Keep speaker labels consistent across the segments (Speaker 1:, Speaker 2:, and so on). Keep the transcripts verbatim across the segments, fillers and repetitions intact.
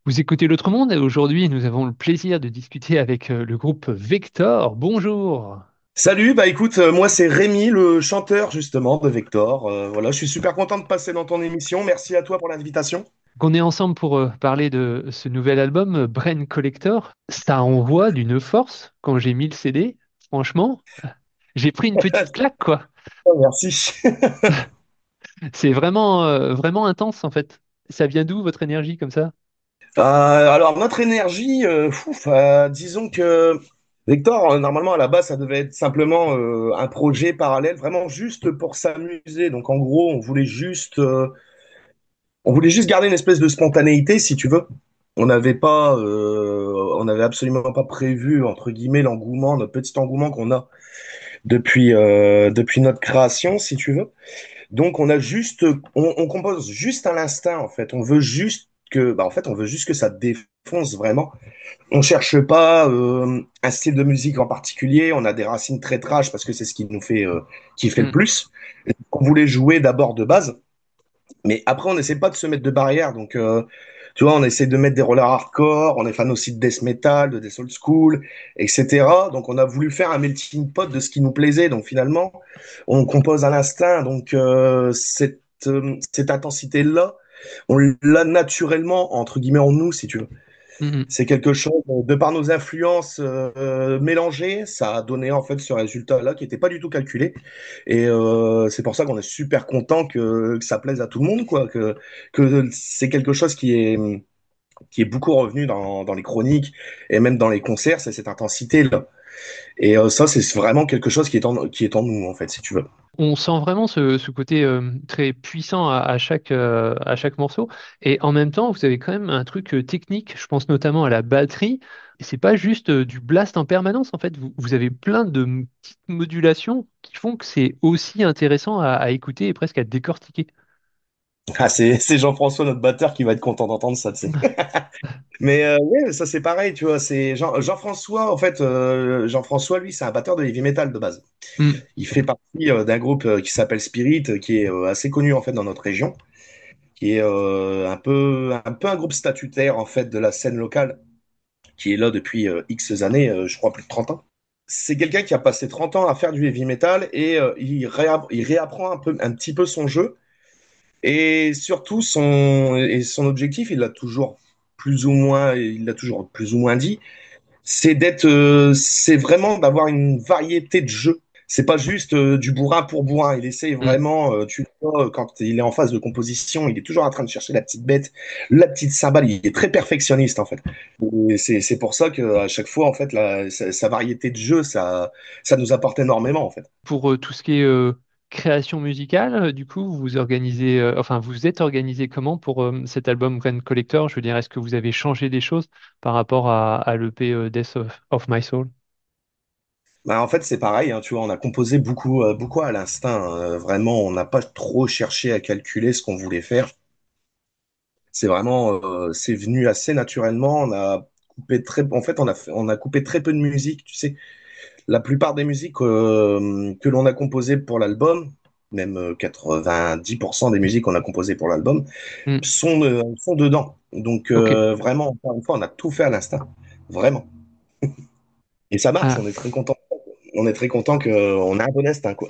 Speaker 1: Vous écoutez l'autre monde et aujourd'hui nous avons le plaisir de discuter avec euh, le groupe Vector. Bonjour.
Speaker 2: Salut, bah écoute, euh, moi c'est Rémi, le chanteur justement de Vector. Euh, voilà, je suis super content de passer dans ton émission. Merci à toi pour l'invitation.
Speaker 1: On est ensemble pour euh, parler de ce nouvel album euh, Brain Collector. Ça envoie d'une force quand j'ai mis le C D. Franchement, j'ai pris une petite claque quoi.
Speaker 2: Merci.
Speaker 1: C'est vraiment euh, vraiment intense en fait. Ça vient d'où votre énergie comme ça?
Speaker 2: Euh, alors notre énergie, euh, fouf, euh, disons que Vector, euh, normalement à la base, ça devait être simplement euh, un projet parallèle, vraiment juste pour s'amuser. Donc en gros, on voulait juste, euh, on voulait juste garder une espèce de spontanéité, si tu veux. On n'avait pas, euh, on n'avait absolument pas prévu entre guillemets l'engouement, notre petit engouement qu'on a depuis, euh, depuis notre création, si tu veux. Donc, on a juste, on, on compose juste à l'instinct, en fait. On veut juste que, bah, en fait, on veut juste que ça défonce vraiment. On cherche pas euh, un style de musique en particulier. On a des racines très trash parce que c'est ce qui nous fait, euh, qui fait le
Speaker 1: Hmm,
Speaker 2: plus. On voulait jouer d'abord de base, mais après, on n'essaie pas de se mettre de barrière. Donc, euh, tu vois, on essaie de mettre des rollers hardcore, on est fan aussi de death metal, de death old school, et cetera. Donc, on a voulu faire un melting pot de ce qui nous plaisait. Donc, finalement, on compose à l'instinct. Donc, euh, cette, euh, cette intensité-là, on l'a naturellement, entre guillemets, en nous, si tu veux.
Speaker 1: hmm, hmm.
Speaker 2: C'est quelque chose, de par nos influences euh, mélangées, ça a donné en fait ce résultat-là qui n'était pas du tout calculé. Et euh, c'est pour ça qu'on est super content que, que ça plaise à tout le monde, quoi, que, que c'est quelque chose qui est, qui est beaucoup revenu dans, dans les chroniques et même dans les concerts, c'est cette intensité-là. Et euh, ça, c'est vraiment quelque chose qui est en, qui est en nous, en fait, si tu veux.
Speaker 1: On sent vraiment ce, ce côté euh, très puissant à, à chaque, euh, à chaque morceau. Et en même temps, vous avez quand même un truc euh, technique, je pense notamment à la batterie. Et c'est pas juste euh, du blast en permanence, en fait. Vous, vous avez plein de m- petites modulations qui font que c'est aussi intéressant à, à écouter et presque à décortiquer.
Speaker 2: Ah, c'est c'est Jean-François, notre batteur, qui va être content d'entendre ça, tu sais. Mais euh, ouais, ça c'est pareil, tu vois. C'est Jean, Jean-François, en fait, euh, Jean-François, lui, c'est un batteur de heavy metal de base.
Speaker 1: Hmm.
Speaker 2: Il fait partie euh, d'un groupe euh, qui s'appelle Spirit, euh, qui est euh, assez connu en fait dans notre région, qui est euh, un peu un peu un groupe statutaire en fait de la scène locale, qui est là depuis euh, X années, euh, je crois plus de trente ans. C'est quelqu'un qui a passé trente ans à faire du heavy metal et euh, il, réapp- il réapprend un peu un petit peu son jeu et surtout son et son objectif, il l'a toujours plus ou moins il l'a toujours plus ou moins dit, c'est d'être, euh, c'est vraiment d'avoir une variété de jeux. C'est pas juste euh, du bourrin pour bourrin. Il essaye
Speaker 1: Hmm.
Speaker 2: vraiment, euh, tu le vois, euh, quand il est en phase de composition, il est toujours en train de chercher la petite bête, la petite cymbale. Il est très perfectionniste en fait. Et c'est c'est pour ça que à chaque fois en fait, la, sa, sa variété de jeux, ça ça nous apporte énormément en fait.
Speaker 1: Pour euh, tout ce qui est euh, création musicale, euh, du coup, vous vous organisez, euh, enfin, vous êtes organisé comment pour euh, cet album Grand Collector? Je veux dire, est-ce que vous avez changé des choses par rapport à, à l'E P euh, Death of, of My Soul?
Speaker 2: Bah, en fait, c'est pareil, hein, tu vois, on a composé beaucoup, euh, beaucoup à l'instinct. Hein. Vraiment, on n'a pas trop cherché à calculer ce qu'on voulait faire. C'est vraiment, euh, c'est venu assez naturellement. On a coupé très, en fait, on a, fait- on a coupé très peu de musique. Tu sais, la plupart des musiques euh, que l'on a composées pour l'album, même euh, quatre-vingt-dix pour cent des musiques qu'on a composées pour l'album,
Speaker 1: Hmm.
Speaker 2: sont, euh, sont dedans. Donc
Speaker 1: Ok.
Speaker 2: euh, vraiment, encore une fois, on a tout fait à l'instinct, vraiment. Et ça marche.
Speaker 1: Ah.
Speaker 2: On est très content. On est très content qu'on a un bon instinct, quoi.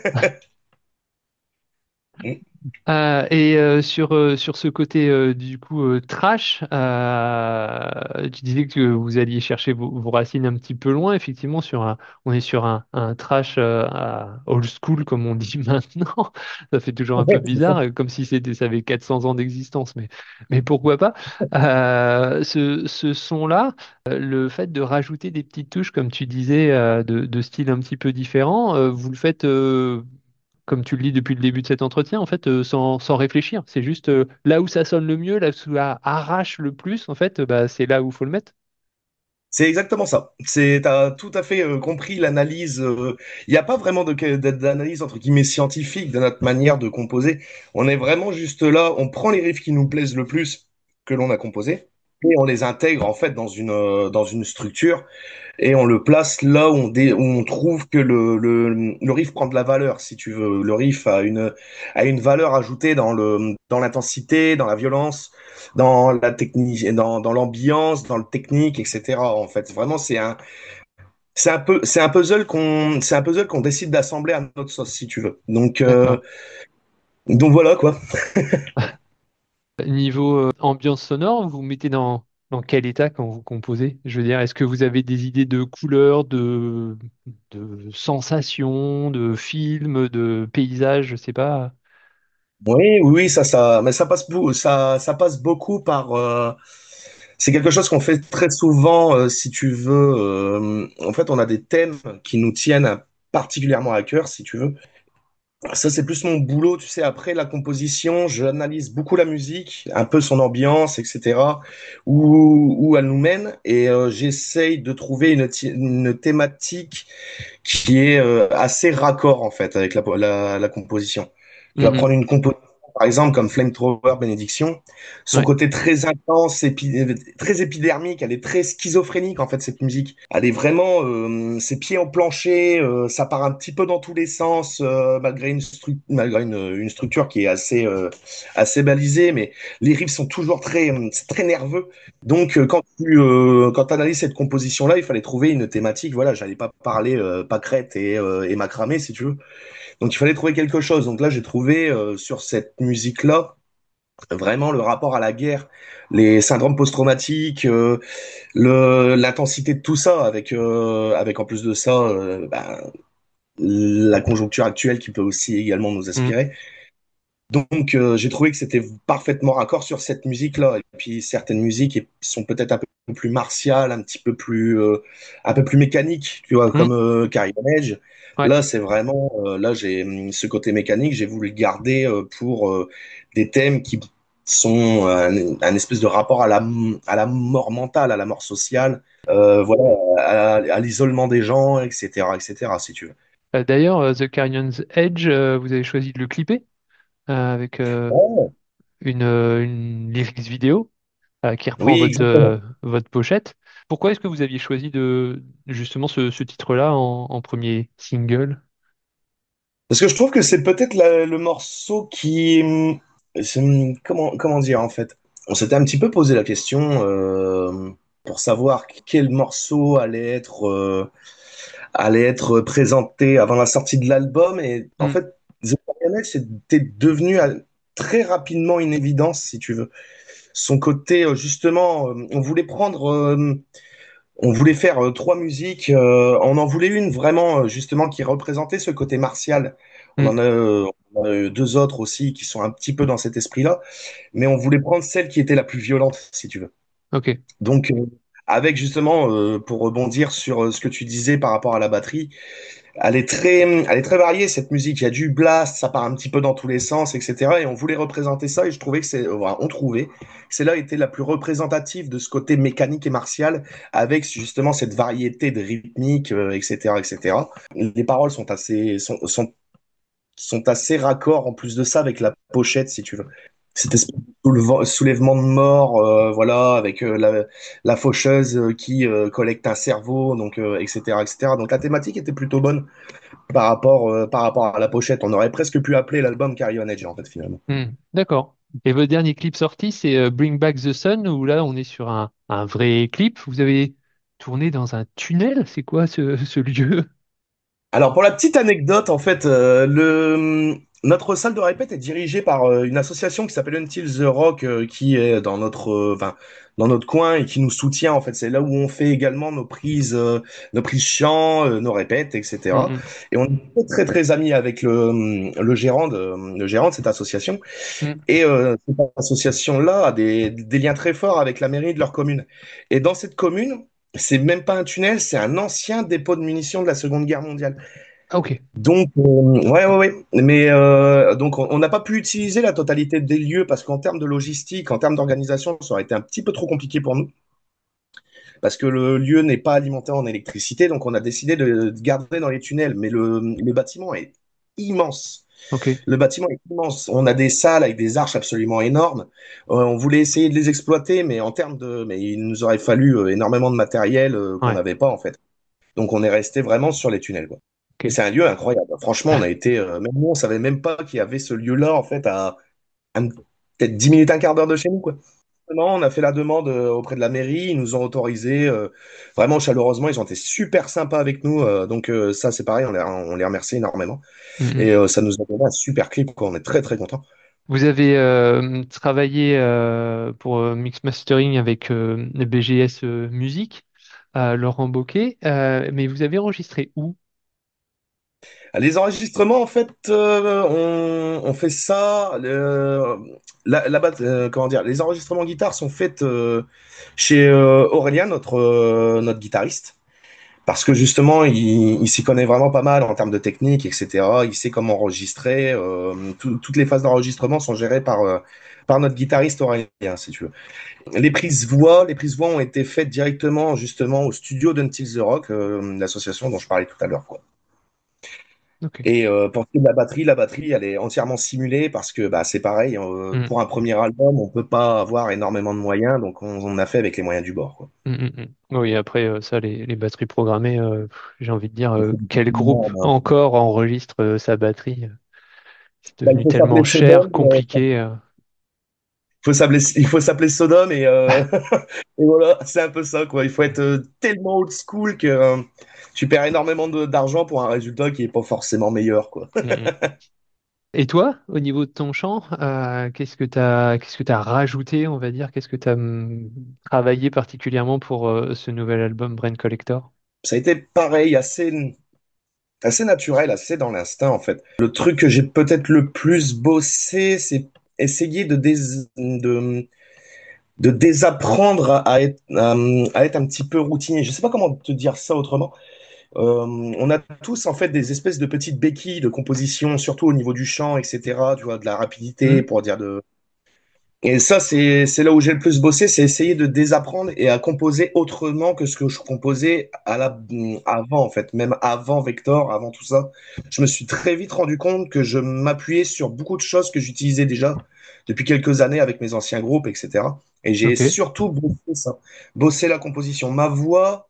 Speaker 2: Mm.
Speaker 1: Euh, et euh, sur, euh, sur ce côté euh, du coup euh, trash, euh, tu disais que vous alliez chercher vos, vos racines un petit peu loin. Effectivement, sur un, on est sur un, un trash euh, à old school comme on dit maintenant. Ça fait toujours un peu
Speaker 2: Ouais, c'est ça.
Speaker 1: bizarre, euh, comme si c'était ça avait quatre cents ans d'existence. Mais, mais pourquoi pas? Euh, ce, ce son-là, euh, le fait de rajouter des petites touches, comme tu disais, euh, de, de style un petit peu différent, euh, vous le faites. Euh, comme tu le dis depuis le début de cet entretien, en fait, euh, sans, sans réfléchir. C'est juste euh, là où ça sonne le mieux, là où ça arrache le plus, en fait, euh, bah, c'est là où il faut le mettre.
Speaker 2: C'est exactement ça. C'est, t'as tout à fait euh, compris l'analyse. euh, Il n'y a pas vraiment de, de- d'analyse entre guillemets scientifique de notre manière de composer. On est vraiment juste là. On prend les riffs qui nous plaisent le plus que l'on a composé. et on les intègre en fait dans une euh, dans une structure et on le place là où on, dé- où on trouve que le, le le riff prend de la valeur, si tu veux. Le riff a une a une valeur ajoutée dans le dans l'intensité, dans la violence, dans la technique, dans dans l'ambiance, dans le technique, et cetera. En fait, vraiment, c'est un c'est un peu c'est un puzzle qu'on c'est un puzzle qu'on décide d'assembler à notre sauce, si tu veux. Donc euh,
Speaker 1: D'accord.
Speaker 2: donc voilà quoi.
Speaker 1: Niveau euh, ambiance sonore, vous vous mettez dans, dans quel état quand vous composez? Je veux dire, est-ce que vous avez des idées de couleurs, de, de sensations, de films, de paysages, je sais pas.
Speaker 2: Oui, oui, oui, ça, ça, mais ça passe, bou- ça, ça passe beaucoup par. euh, c'est quelque chose qu'on fait très souvent, euh, si tu veux. euh, en fait, on a des thèmes qui nous tiennent particulièrement à cœur, si tu veux. Ça, c'est plus mon boulot, tu sais. Après la composition, j'analyse beaucoup la musique, un peu son ambiance, et cetera. Où, où elle nous mène, et euh, j'essaye de trouver une, thi- une thématique qui est euh, assez raccord en fait avec la, la, la composition. Tu vas
Speaker 1: Mhm.
Speaker 2: prendre une composition par exemple comme Flamethrower Bénédiction, son
Speaker 1: Ouais.
Speaker 2: côté très intense, épi- très épidermique, elle est très schizophrénique en fait cette musique. Elle est vraiment euh, ses pieds en plancher, euh, ça part un petit peu dans tous les sens euh, malgré une, stru- malgré une, une structure qui est assez euh, assez balisée, mais les riffs sont toujours très euh, c'est très nerveux. Donc, euh, quand tu euh, quand analyses cette composition-là, il fallait trouver une thématique. Voilà, j'allais pas parler euh, pâquerette et, euh, et macramé, si tu veux. Donc, il fallait trouver quelque chose. Donc là, j'ai trouvé euh, sur cette musique-là vraiment le rapport à la guerre, les syndromes post-traumatiques, euh, le l'intensité de tout ça, avec euh, avec en plus de ça, euh, ben, la conjoncture actuelle qui peut aussi également nous
Speaker 1: Mhm.
Speaker 2: aspirer. Donc, euh, j'ai trouvé que c'était parfaitement raccord sur cette musique-là. Et puis, certaines musiques sont peut-être un peu plus martiales, un petit peu plus, euh, un peu plus mécaniques, tu vois,
Speaker 1: Mhm.
Speaker 2: comme euh, Carrie Edge.
Speaker 1: Ouais.
Speaker 2: Là, c'est vraiment, euh, là, j'ai hum, ce côté mécanique, j'ai voulu le garder euh, pour euh, des thèmes qui sont un, un espèce de rapport à la, à la mort mentale, à la mort sociale, euh, voilà, à, à l'isolement des gens, et cetera, et cetera, si tu veux.
Speaker 1: Euh, D'ailleurs, euh, The Carrion's Edge, euh, vous avez choisi de le clipper euh, avec euh,
Speaker 2: Ouais.
Speaker 1: une, euh, une lyrics vidéo euh, qui reprend
Speaker 2: Oui,
Speaker 1: votre,
Speaker 2: exactement.
Speaker 1: euh, votre pochette. Pourquoi est-ce que vous aviez choisi de justement ce, ce titre-là en, en premier single?
Speaker 2: Parce que je trouve que c'est peut-être la- le morceau qui... hum, c'est, hum, Comment, comment dire en fait? On s'était un petit peu posé la question euh, pour savoir quel morceau allait être, euh, allait être présenté avant la sortie de l'album. Et en
Speaker 1: Hmm.
Speaker 2: fait, The Marionette, c'était devenu euh, très rapidement une évidence, si tu veux. Son côté, euh, justement, euh, on voulait prendre... euh, on voulait faire euh, trois musiques. Euh, on en voulait une vraiment euh, justement qui représentait ce côté martial. On
Speaker 1: Hmm.
Speaker 2: en a, euh, on a eu deux autres aussi qui sont un petit peu dans cet esprit-là, mais on voulait prendre celle qui était la plus violente, si tu veux.
Speaker 1: Ok.
Speaker 2: Donc, euh, avec justement, euh, pour rebondir sur euh, ce que tu disais par rapport à la batterie, elle est très, elle est très variée cette musique. Il y a du blast, ça part un petit peu dans tous les sens, et cetera. Et on voulait représenter ça, et je trouvais que c'est, euh, voilà, on trouvait que celle-là était la plus représentative de ce côté mécanique et martial, avec justement cette variété de rythmique, euh, et cetera, et cetera. Les paroles sont assez, sont, sont, sont assez raccords en plus de ça avec la pochette, si tu veux. Cette espèce de soulevant- soulèvement de mort, euh, voilà, avec euh, la, la faucheuse euh, qui euh, collecte un cerveau, donc euh, et cetera, et cetera. Donc la thématique était plutôt bonne par rapport, euh, par rapport à la pochette. On aurait presque pu appeler l'album Carry On Edge, en fait, finalement.
Speaker 1: Hmm. D'accord. Et votre dernier clip sorti, c'est euh, Bring Back the Sun, où là, on est sur un, un vrai clip. Vous avez tourné dans un tunnel? C'est quoi ce, ce lieu?
Speaker 2: Alors, pour la petite anecdote, en fait, euh, le, notre salle de répète est dirigée par euh, une association qui s'appelle Until the Rock, euh, qui est dans notre, euh, enfin, dans notre coin et qui nous soutient. En fait, c'est là où on fait également nos prises, euh, nos prises chant, euh, nos répètes, et cetera.
Speaker 1: Hmm.
Speaker 2: Et on est très, très, très amis avec le, le gérant de, le gérant de cette association.
Speaker 1: Hmm.
Speaker 2: Et euh, cette association-là a des, des liens très forts avec la mairie de leur commune. Et dans cette commune, c'est même pas un tunnel, c'est un ancien dépôt de munitions de la Seconde Guerre mondiale.
Speaker 1: Ah, ok.
Speaker 2: Donc, euh, ouais, ouais, ouais. Mais euh, donc, on on n'a pas pu utiliser la totalité des lieux parce qu'en termes de logistique, en termes d'organisation, ça aurait été un petit peu trop compliqué pour nous parce que le lieu n'est pas alimenté en électricité. Donc, on a décidé de, de garder dans les tunnels. Mais le, le bâtiment est immense.
Speaker 1: Ok.
Speaker 2: Le bâtiment est immense. On a des salles avec des arches absolument énormes. Euh, on voulait essayer de les exploiter, mais en termes de, mais il nous aurait fallu euh, énormément de matériel euh, qu'on
Speaker 1: Ouais.
Speaker 2: n'avait pas en fait. Donc on est resté vraiment sur les tunnels, quoi. Et
Speaker 1: Ok.
Speaker 2: c'est un lieu incroyable. Franchement, on a été, euh, même nous, on savait même pas qu'il y avait ce lieu-là en fait à, à peut-être dix minutes, un quart d'heure de chez nous, quoi. Non, on a fait la demande euh, auprès de la mairie, ils nous ont autorisé, euh, vraiment chaleureusement, ils ont été super sympas avec nous, euh, donc euh, ça c'est pareil, on les, on les remercie énormément.
Speaker 1: Mm,
Speaker 2: Et
Speaker 1: mm.
Speaker 2: euh, ça nous a donné un super clip, quoi. On est très très contents.
Speaker 1: Vous avez euh, travaillé euh, pour euh, mix mastering avec euh, B G S euh, Musique, euh, Laurent Bocquet, euh, mais vous avez enregistré où?
Speaker 2: Les enregistrements, en fait, euh, on, on fait ça. Euh, là, là-bas, euh, comment dire, les enregistrements guitare sont faits euh, chez euh, Aurélien, notre euh, notre guitariste, parce que justement, il, il s'y connaît vraiment pas mal en termes de technique, et cetera. Il sait comment enregistrer. Euh, tout- toutes les phases d'enregistrement sont gérées par euh, par notre guitariste Aurélien, si tu veux. Les prises voix, les prises voix ont été faites directement justement au studio d'Until the Rock, euh, l'association dont je parlais tout à l'heure, quoi.
Speaker 1: Ok.
Speaker 2: Et euh, pour ce qui est de la batterie, la batterie, elle est entièrement simulée parce que bah, c'est pareil, euh,
Speaker 1: Mm,
Speaker 2: pour un premier album, on peut pas avoir énormément de moyens, donc on, on a fait avec les moyens du bord, quoi.
Speaker 1: mm, mm, mm. Oui, après euh, ça, les, les batteries programmées, euh, pff, j'ai envie de dire,
Speaker 2: Il
Speaker 1: euh,
Speaker 2: faut du
Speaker 1: quel groupe
Speaker 2: énorme, hein.
Speaker 1: encore enregistre euh, sa batterie? C'est
Speaker 2: Bah, il
Speaker 1: devenu
Speaker 2: faut s'appeler
Speaker 1: tellement
Speaker 2: Sodom,
Speaker 1: cher,
Speaker 2: euh,
Speaker 1: compliqué. euh.
Speaker 2: il faut s'appeler, il faut s'appeler Sodom et, euh, et voilà, c'est un peu ça, quoi. Il faut être euh, tellement old school que euh, tu perds énormément de- d'argent pour un résultat qui est pas forcément meilleur, quoi.
Speaker 1: Mm, mm. Et toi, au niveau de ton chant, euh, qu'est-ce que tu as, qu'est-ce que tu rajouté, on va dire? Qu'est-ce que tu as travaillé particulièrement pour euh, ce nouvel album Brain Collector?
Speaker 2: Ça a été pareil, assez, assez naturel, assez dans l'instinct, en fait. Le truc que j'ai peut-être le plus bossé, c'est essayer de, dés- de, de désapprendre à être, à, à être un petit peu routinier. Je sais pas comment te dire ça autrement. Euh, on a tous en fait des espèces de petites béquilles de composition, surtout au niveau du chant, et cetera. Tu vois, de la rapidité,
Speaker 1: Hmm.
Speaker 2: pour dire de. Et ça, c'est c'est là où j'ai le plus bossé, c'est essayer de désapprendre et à composer autrement que ce que je composais à la avant en fait, même avant Vector, avant tout ça. Je me suis très vite rendu compte que je m'appuyais sur beaucoup de choses que j'utilisais déjà depuis quelques années avec mes anciens groupes, et cetera. Et j'ai
Speaker 1: Ok.
Speaker 2: surtout bossé ça, bossé la composition. Ma voix,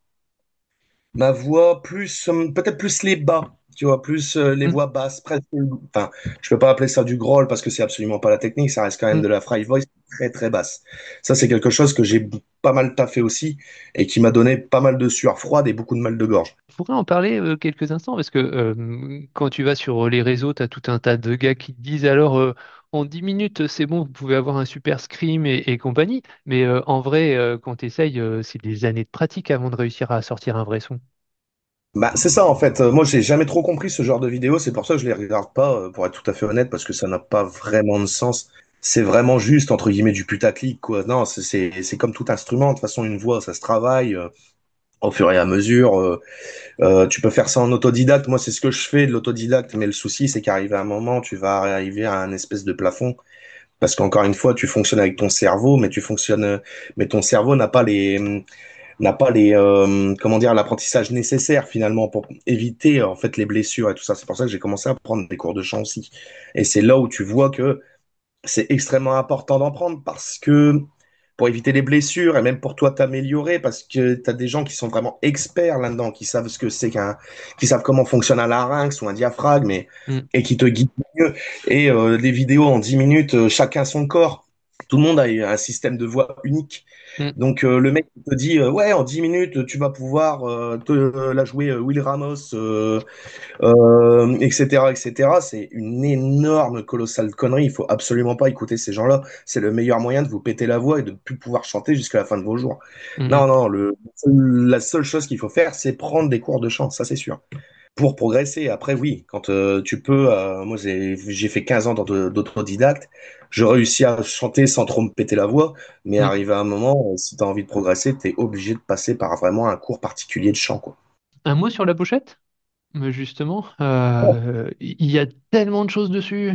Speaker 2: ma voix plus euh, peut-être plus les bas, tu vois, plus euh, les
Speaker 1: Hmm.
Speaker 2: voix basses, presque. Enfin, je peux pas appeler ça du growl parce que c'est absolument pas la technique, ça reste quand même
Speaker 1: Hmm.
Speaker 2: de la fry voice très très basse. Ça c'est quelque chose que j'ai pas mal taffé aussi et qui m'a donné pas mal de sueur froide et beaucoup de mal de gorge.
Speaker 1: Je pourrais en parler euh, quelques instants parce que euh, quand tu vas sur les réseaux, tu as tout un tas de gars qui te disent alors euh, en dix minutes, c'est bon, vous pouvez avoir un super scream et, et compagnie. Mais euh, en vrai, euh, quand tu essayes, c'est des années de pratique avant de réussir à sortir un vrai son.
Speaker 2: Bah, c'est ça en fait. Euh, Moi, j'ai jamais trop compris ce genre de vidéos. C'est pour ça que je les regarde pas, euh, pour être tout à fait honnête, parce que ça n'a pas vraiment de sens. C'est vraiment juste entre guillemets du putaclic, quoi. Non, c'est c'est c'est comme tout instrument. De toute façon, une voix, ça se travaille euh, au fur et à mesure. euh, Euh, tu peux faire ça en autodidacte. Moi, c'est ce que je fais de l'autodidacte, mais le souci, c'est qu'arrivé à un moment, tu vas arriver à un espèce de plafond. Parce qu'encore une fois, tu fonctionnes avec ton cerveau, mais tu fonctionnes, euh, mais ton cerveau n'a pas les, n'a pas les, euh, comment dire, l'apprentissage nécessaire finalement pour éviter en fait les blessures et tout ça. C'est pour ça que j'ai commencé à prendre des cours de chant aussi. Et c'est là où tu vois que c'est extrêmement important d'en prendre parce que pour éviter les blessures et même pour toi t'améliorer parce que tu as des gens qui sont vraiment experts là-dedans, qui savent ce que c'est qu'un, qui savent comment fonctionne un larynx ou un diaphragme et,
Speaker 1: Hmm.
Speaker 2: et qui te guident mieux. Et euh, les vidéos en dix minutes, euh, chacun son corps. Tout le monde a un système de voix unique.
Speaker 1: Hmm.
Speaker 2: Donc euh, le mec te dit euh, ouais en dix minutes tu vas pouvoir euh, te euh, la jouer euh, Will Ramos euh, euh, et cetera, et cetera. C'est une énorme, colossale connerie. Il faut absolument pas écouter ces gens-là. C'est le meilleur moyen de vous péter la voix et de ne plus pouvoir chanter jusqu'à la fin de vos jours.
Speaker 1: Hmm. Hmm.
Speaker 2: Non, non, le, la seule chose qu'il faut faire, c'est prendre des cours de chant, ça c'est sûr. Pour progresser, après oui, quand euh, tu peux, euh, moi j'ai j'ai fait quinze ans d'auto- d'autodidacte, je réussis à chanter sans trop me péter la voix, mais
Speaker 1: Hmm.
Speaker 2: arrivé à un moment, euh, si tu as envie de progresser, tu es obligé de passer par vraiment un cours particulier de chant, quoi.
Speaker 1: Un mot sur la pochette? Mais justement, euh, il y a tellement de choses dessus.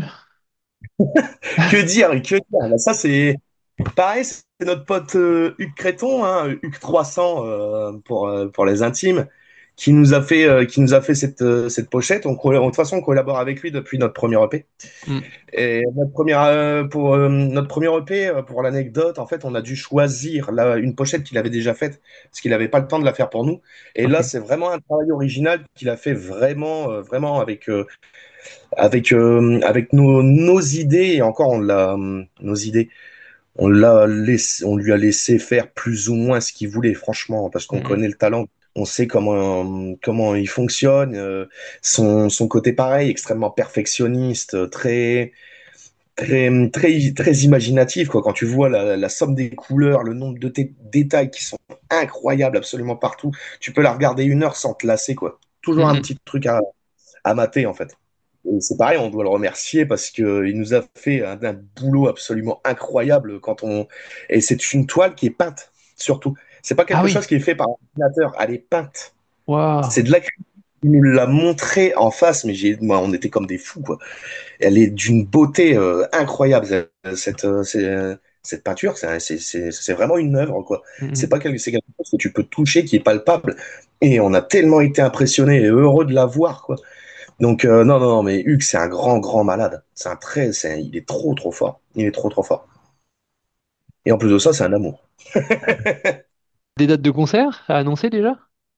Speaker 2: Que dire, que dire? Bah, ça c'est pareil, c'est notre pote euh, Hugues Créton, hein, Hugues trois cents euh, pour, euh, pour les intimes, qui nous a fait, euh, qui nous a fait cette, euh, cette pochette. On, colla- de toute façon, on collabore avec lui depuis notre premier E P.
Speaker 1: Mm.
Speaker 2: Et notre première, euh, pour euh, notre premier E P, euh, pour l'anecdote, en fait, on a dû choisir la, une pochette qu'il avait déjà faite parce qu'il n'avait pas le temps de la faire pour nous. Et
Speaker 1: Ok.
Speaker 2: là, c'est vraiment un travail original qu'il a fait vraiment, euh, vraiment avec, euh, avec, euh, avec nos, nos idées. Et encore, on l'a, euh, nos idées. On l'a laissé, on lui a laissé faire plus ou moins ce qu'il voulait, franchement, parce qu'on
Speaker 1: Mm.
Speaker 2: connaît le talent. On sait comment comment il fonctionne. euh, son son côté pareil, extrêmement perfectionniste, très très très très imaginatif quoi. Quand tu vois la, la somme des couleurs, le nombre de té- détails qui sont incroyables absolument partout, tu peux la regarder une heure sans te lasser quoi. Toujours un
Speaker 1: Mm.
Speaker 2: petit truc à à mater en fait. Et c'est pareil, on doit le remercier parce que il nous a fait un, un boulot absolument incroyable quand on et c'est une toile qui est peinte surtout. C'est pas
Speaker 1: Ah
Speaker 2: quelque chose
Speaker 1: oui.
Speaker 2: qui est fait par un ordinateur, elle est peinte.
Speaker 1: Waouh.
Speaker 2: C'est de l'acrylique. Il nous l'a montré en face, mais j'ai, moi, on était comme des fous quoi. Elle est d'une beauté euh, incroyable cette euh, c'est- euh, cette peinture, c'est c'est c'est c'est vraiment une œuvre quoi. C'est
Speaker 1: Mm.
Speaker 2: pas quelque, c'est quelque chose que tu peux toucher, qui est palpable. Et on a tellement été impressionnés et heureux de la voir quoi. Donc euh, non, non, non, mais Hugues, c'est un grand, grand malade. C'est un très, c'est, il est trop, trop fort. Il est trop, trop fort. Et en plus de ça, c'est un amour.
Speaker 1: Des dates de concert à annoncer déjà?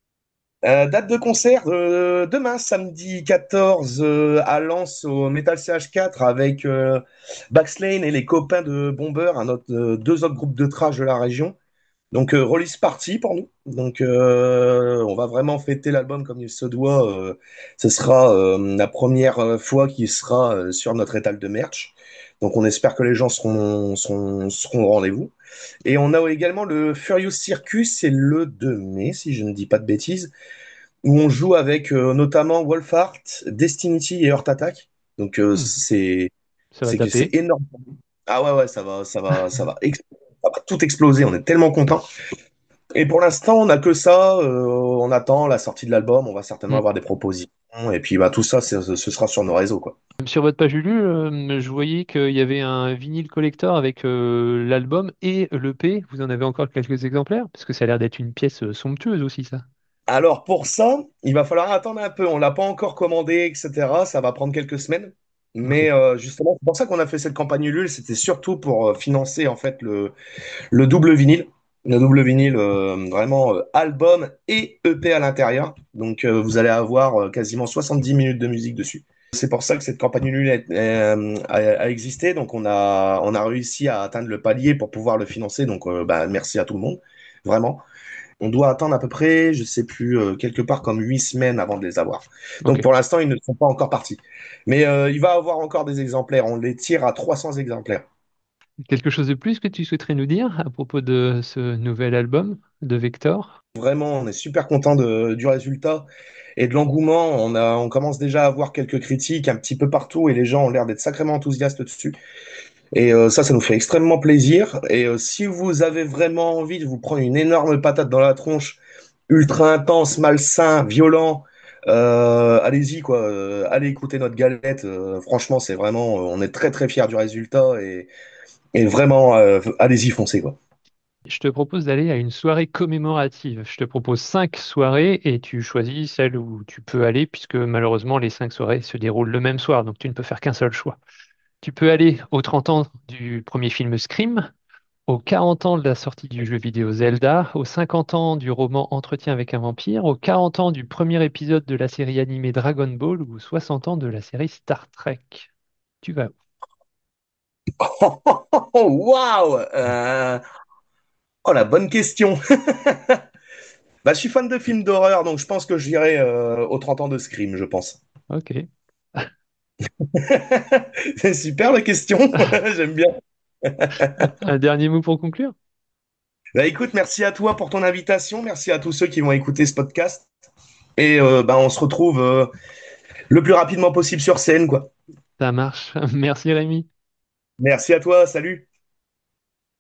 Speaker 2: Euh, date de concert euh, demain, samedi quatorze, euh, à Lens au Metal C H quatre avec euh, Backslane et les copains de Bomber, un autre, euh, deux autres groupes de thrash de la région. Donc euh, release party pour nous. Donc euh, on va vraiment fêter l'album comme il se doit. Euh, ce sera euh, la première euh, fois qu'il sera euh, sur notre étal de merch. Donc on espère que les gens seront, seront, seront au rendez-vous. Et on a également le Furious Circus, c'est le deux mai, si je ne dis pas de bêtises, où on joue avec euh, notamment Wolfheart, Destiny et Heart Attack. Donc euh,
Speaker 1: Hmm.
Speaker 2: c'est
Speaker 1: Ça va
Speaker 2: c'est que c'est
Speaker 1: taper.
Speaker 2: énorme. Ah ouais ouais, ça va ça va ça va, ex- ça va tout exploser. On est tellement contents. Et pour l'instant, on n'a que ça. Euh, on attend la sortie de l'album. On va certainement
Speaker 1: Hmm.
Speaker 2: avoir des propositions. Et puis, bah, tout ça, c'est- ce sera sur nos réseaux, quoi.
Speaker 1: Sur votre page Ulule, euh, je voyais qu'il y avait un vinyle collector avec euh, l'album et l'E P. Vous en avez encore quelques exemplaires? Parce que ça a l'air d'être une pièce euh, somptueuse aussi, ça.
Speaker 2: Alors, pour ça, il va falloir attendre un peu. On l'a pas encore commandé, et cetera. Ça va prendre quelques semaines.
Speaker 1: Ok.
Speaker 2: Mais euh, justement, c'est pour ça qu'on a fait cette campagne Ulule. C'était surtout pour euh, financer, en fait, le, le double vinyle. Le double vinyle, euh, vraiment euh, album et E P à l'intérieur. Donc, euh, vous allez avoir euh, quasiment soixante-dix minutes de musique dessus. C'est pour ça que cette campagne nulle a, euh, a- a existé. Donc, on a, on a réussi à atteindre le palier pour pouvoir le financer. Donc, euh, bah, merci à tout le monde. Vraiment. On doit attendre à peu près, je sais plus, euh, quelque part comme huit semaines avant de les avoir.
Speaker 1: Ok.
Speaker 2: Donc, pour l'instant, ils ne sont pas encore partis. Mais euh, il va y avoir encore des exemplaires. On les tire à trois cents exemplaires.
Speaker 1: Quelque chose de plus que tu souhaiterais nous dire à propos de ce nouvel album de Vector?
Speaker 2: Vraiment, on est super content de, du résultat et de l'engouement. On a, on commence déjà à avoir quelques critiques un petit peu partout et les gens ont l'air d'être sacrément enthousiastes dessus. Et euh, ça, ça nous fait extrêmement plaisir. Et euh, si vous avez vraiment envie de vous prendre une énorme patate dans la tronche, ultra intense, malsain, violent, euh, allez-y quoi. Euh, allez écouter notre galette. Euh, franchement, c'est vraiment, on est très très fiers du résultat et, et vraiment, euh, allez-y, foncez quoi.
Speaker 1: Je te propose d'aller à une soirée commémorative. Je te propose cinq soirées et tu choisis celle où tu peux aller puisque malheureusement les cinq soirées se déroulent le même soir, donc tu ne peux faire qu'un seul choix. Tu peux aller aux trente ans du premier film Scream, aux quarante ans de la sortie du jeu vidéo Zelda, aux cinquante ans du roman Entretien avec un vampire, aux quarante ans du premier épisode de la série animée Dragon Ball ou aux soixante ans de la série Star Trek. Tu vas où?
Speaker 2: Waouh! Euh, Oh, la bonne question. Bah, je suis fan de films d'horreur, donc je pense que j'irai euh, aux trente ans de Scream, je pense.
Speaker 1: Ok.
Speaker 2: C'est super la question, j'aime bien.
Speaker 1: Un dernier mot pour conclure?
Speaker 2: Bah, écoute, merci à toi pour ton invitation, merci à tous ceux qui vont écouter ce podcast. Et euh, bah, on se retrouve euh, le plus rapidement possible sur scène, quoi.
Speaker 1: Ça marche. Merci Rémi.
Speaker 2: Merci à toi, salut.